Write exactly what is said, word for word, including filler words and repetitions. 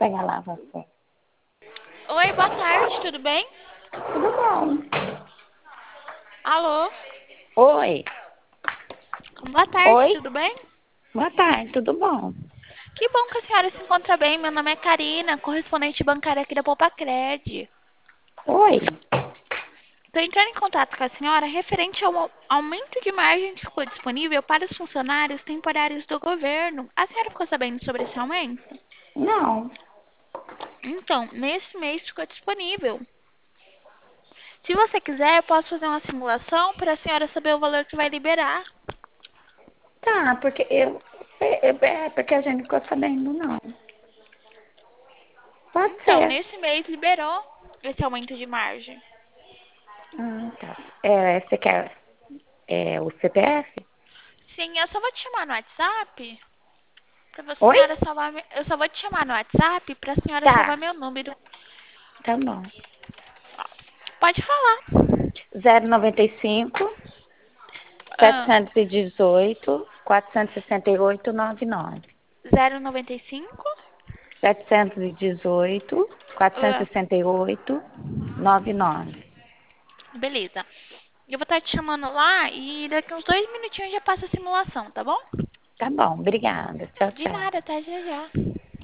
Pega lá você. Oi, boa tarde, tudo bem? Tudo bom? Alô? Oi. Boa tarde, Oi. tudo bem? Boa tarde, tudo bom? Que bom que a senhora se encontra bem. Meu nome é Karina, correspondente bancária aqui da Poupa-Cred. Oi. Estou entrando em contato com a senhora referente ao au- aumento de margem que ficou disponível para os funcionários temporários do governo. A senhora ficou sabendo sobre esse aumento? Não. Então, nesse mês ficou disponível. Se você quiser, eu posso fazer uma simulação para a senhora saber o valor que vai liberar. Tá, porque eu. É, é é porque a gente não ficou sabendo, não. Pode Então, ser. nesse mês liberou esse aumento de margem. Ah, tá. É, você quer é, o C P F? Sim, eu só vou te chamar no WhatsApp pra a Oi? senhora salvar. me- Eu só vou te chamar no WhatsApp pra senhora salvar Tá, meu número. tá bom. Pode falar. Zero noventa e cinco, Ah, setecentos e dezoito, quatrocentos e sessenta e oito, noventa e nove. zero noventa e cinco. Setecentos e dezoito, quatrocentos e Ah, sessenta e oito, noventa e nove. beleza. Eu vou estar te chamando lá e daqui uns dois minutinhos já passa a simulação, tá bom? Tá bom, obrigada. Tchau, De tchau. nada, tá já já.